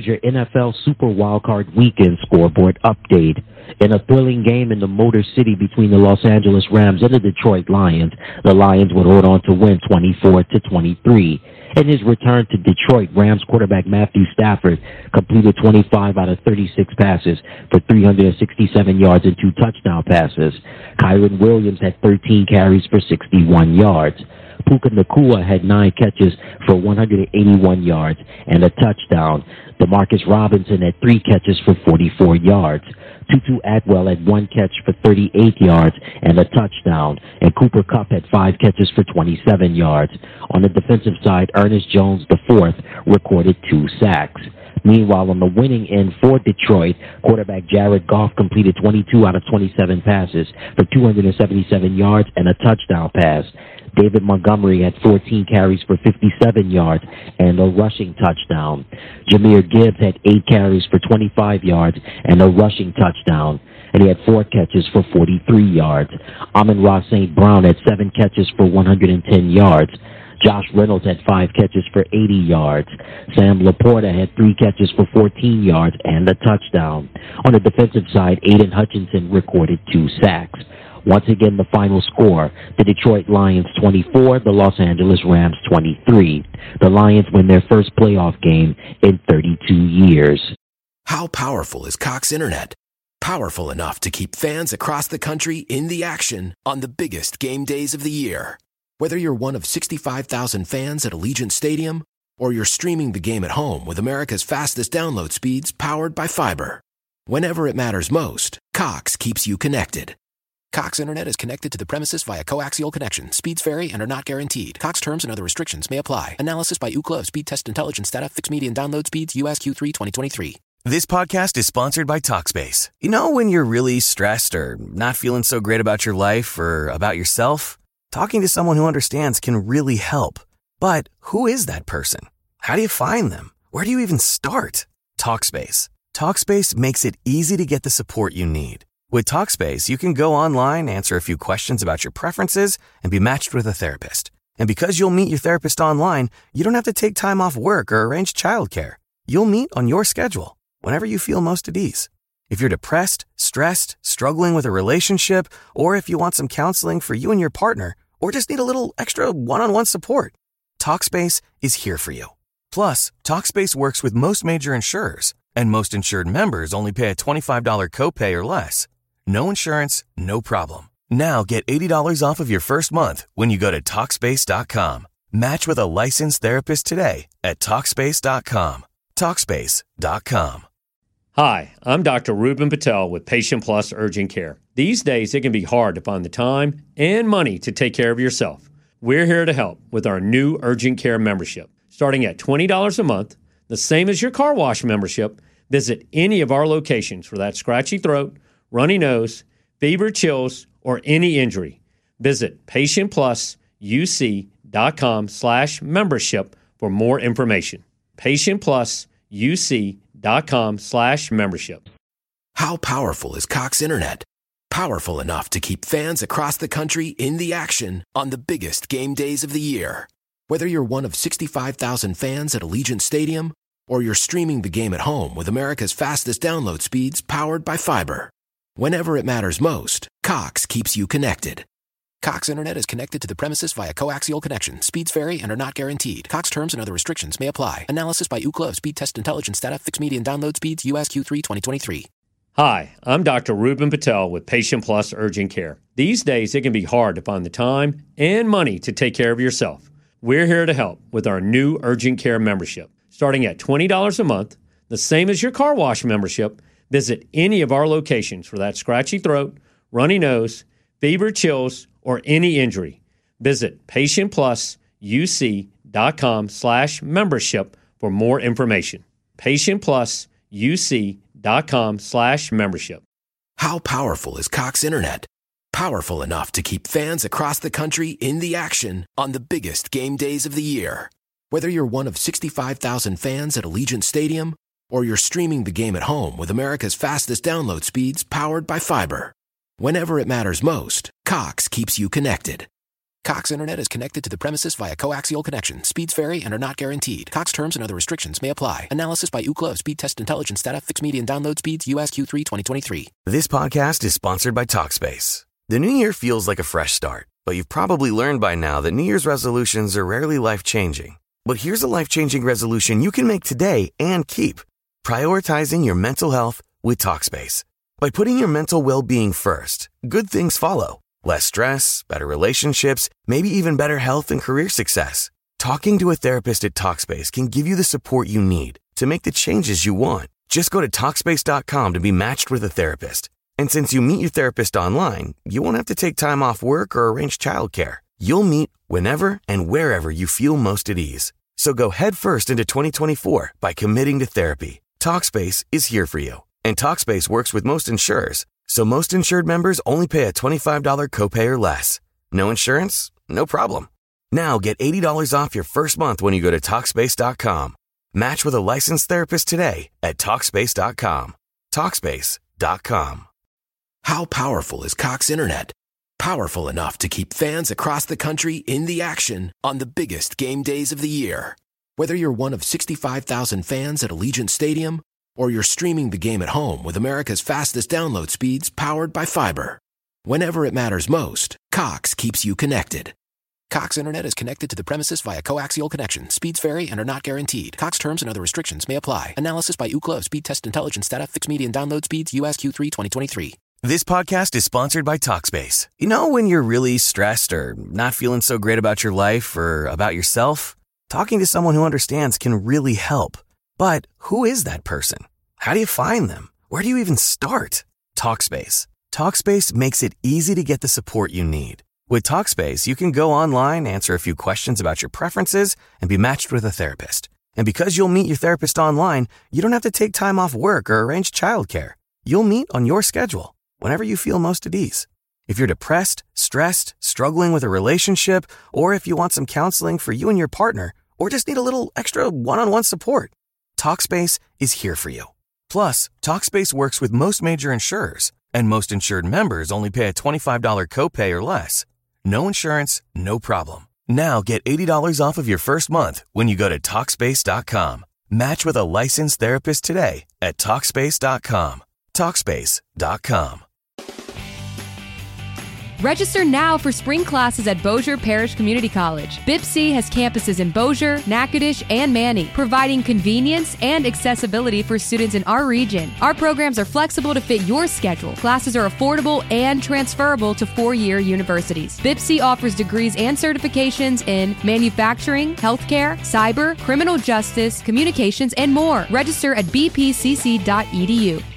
your NFL Super Wildcard Weekend scoreboard update. In a thrilling game in the Motor City between the Los Angeles Rams and the Detroit Lions, the Lions would hold on to win 24-23. In his return to Detroit, Rams quarterback Matthew Stafford completed 25 out of 36 passes for 367 yards and 2 touchdown passes. Kyren Williams had 13 carries for 61 yards. Puka Nacua had 9 catches for 181 yards and a touchdown. Demarcus Robinson had 3 catches for 44 yards. Tutu Atwell had 1 catch for 38 yards and a touchdown. And Cooper Kupp had 5 catches for 27 yards. On the defensive side, Ernest Jones IV recorded 2 sacks. Meanwhile, on the winning end for Detroit, quarterback Jared Goff completed 22 out of 27 passes for 277 yards and a touchdown pass. David Montgomery had 14 carries for 57 yards and a rushing touchdown. Jahmyr Gibbs had 8 carries for 25 yards and a rushing touchdown. And he had 4 catches for 43 yards. Amon-Ra St. Brown had 7 catches for 110 yards. Josh Reynolds had 5 catches for 80 yards. Sam Laporta had 3 catches for 14 yards and a touchdown. On the defensive side, Aiden Hutchinson recorded 2 sacks. Once again, the final score, the Detroit Lions 24, the Los Angeles Rams 23. The Lions win their first playoff game in 32 years. How powerful is Cox Internet? Powerful enough to keep fans across the country in the action on the biggest game days of the year. Whether you're one of 65,000 fans at Allegiant Stadium or you're streaming the game at home with America's fastest download speeds powered by fiber. Whenever it matters most, Cox keeps you connected. Cox Internet is connected to the premises via coaxial connection. Speeds vary and are not guaranteed. Cox terms and other restrictions may apply. Analysis by Ookla of Speed Test Intelligence data. Fixed median download speeds. US Q3 2023. This podcast is sponsored by Talkspace. You know when you're really stressed or not feeling so great about your life or about yourself? Talking to someone who understands can really help. But who is that person? How do you find them? Where do you even start? Talkspace. Talkspace makes it easy to get the support you need. With Talkspace, you can go online, answer a few questions about your preferences, and be matched with a therapist. And because you'll meet your therapist online, you don't have to take time off work or arrange childcare. You'll meet on your schedule, whenever you feel most at ease. If you're depressed, stressed, struggling with a relationship, or if you want some counseling for you and your partner, or just need a little extra one-on-one support, Talkspace is here for you. Plus, Talkspace works with most major insurers, and most insured members only pay a $25 copay or less. No insurance, no problem. Now get $80 off of your first month when you go to Talkspace.com. Match with a licensed therapist today at Talkspace.com. Talkspace.com. Hi, I'm Dr. Ruben Patel with Patient Plus Urgent Care. These days, it can be hard to find the time and money to take care of yourself. We're here to help with our new Urgent Care membership. Starting at $20 a month, the same as your car wash membership, visit any of our locations for that scratchy throat, runny nose, fever, chills, or any injury. Visit patientplusuc.com/membership for more information. patientplusuc.com/membership. How powerful is Cox Internet? Powerful enough to keep fans across the country in the action on the biggest game days of the year. Whether you're one of 65,000 fans at Allegiant Stadium or you're streaming the game at home with America's fastest download speeds powered by fiber. Whenever it matters most, Cox keeps you connected. Cox Internet is connected to the premises via coaxial connection. Speeds vary and are not guaranteed. Cox terms and other restrictions may apply. Analysis by Ookla of Speed Test Intelligence data. Fixed median download speeds. US Q3 2023. Hi, I'm Dr. Ruben Patel with Patient Plus Urgent Care. These days, it can be hard to find the time and money to take care of yourself. We're here to help with our new Urgent Care membership. Starting at $20 a month, the same as your car wash membership, visit any of our locations for that scratchy throat, runny nose, fever, chills, or any injury. Visit patientplusuc.com/membership for more information. patientplusuc.com/membership. How powerful is Cox Internet? Powerful enough to keep fans across the country in the action on the biggest game days of the year. Whether you're one of 65,000 fans at Allegiant Stadium or you're streaming the game at home with America's fastest download speeds powered by fiber. Whenever it matters most, Cox keeps you connected. Cox Internet is connected to the premises via coaxial connection. Speeds vary and are not guaranteed. Cox terms and other restrictions may apply. Analysis by Ookla of Speed Test Intelligence data. Fixed median download speeds. US Q3 2023. This podcast is sponsored by Talkspace. The new year feels like a fresh start, but you've probably learned by now that New Year's resolutions are rarely life-changing. But here's a life-changing resolution you can make today and keep. Prioritizing your mental health with Talkspace. By putting your mental well-being first, good things follow. Less stress, better relationships, maybe even better health and career success. Talking to a therapist at Talkspace can give you the support you need to make the changes you want. Just go to Talkspace.com to be matched with a therapist. And since you meet your therapist online, you won't have to take time off work or arrange childcare. You'll meet whenever and wherever you feel most at ease. So go headfirst into 2024 by committing to therapy. Talkspace is here for you. And Talkspace works with most insurers. So most insured members only pay a $25 copay or less. No insurance? No problem. Now get $80 off your first month when you go to Talkspace.com. Match with a licensed therapist today at Talkspace.com. Talkspace.com. How powerful is Cox Internet? Powerful enough to keep fans across the country in the action on the biggest game days of the year. Whether you're one of 65,000 fans at Allegiant Stadium, or you're streaming the game at home with America's fastest download speeds powered by fiber. Whenever it matters most, Cox keeps you connected. Cox Internet is connected to the premises via coaxial connection. Speeds vary and are not guaranteed. Cox terms and other restrictions may apply. Analysis by Ookla of Speed Test Intelligence data. Fixed median download speeds. US Q3 2023. This podcast is sponsored by Talkspace. You know when you're really stressed or not feeling so great about your life or about yourself? Talking to someone who understands can really help. But who is that person? How do you find them? Where do you even start? Talkspace. Talkspace makes it easy to get the support you need. With Talkspace, you can go online, answer a few questions about your preferences, and be matched with a therapist. And because you'll meet your therapist online, you don't have to take time off work or arrange childcare. You'll meet on your schedule, whenever you feel most at ease. If you're depressed, stressed, struggling with a relationship, or if you want some counseling for you and your partner, or just need a little extra one-on-one support, Talkspace is here for you. Plus, Talkspace works with most major insurers, and most insured members only pay a $25 copay or less. No insurance, no problem. Now get $80 off of your first month when you go to Talkspace.com. Match with a licensed therapist today at Talkspace.com. Talkspace.com. Register now for spring classes at Bossier Parish Community College. BIPC has campuses in Bossier, Natchitoches, and Manny, providing convenience and accessibility for students in our region. Our programs are flexible to fit your schedule. Classes are affordable and transferable to four-year universities. BIPC offers degrees and certifications in manufacturing, healthcare, cyber, criminal justice, communications, and more. Register at bpcc.edu.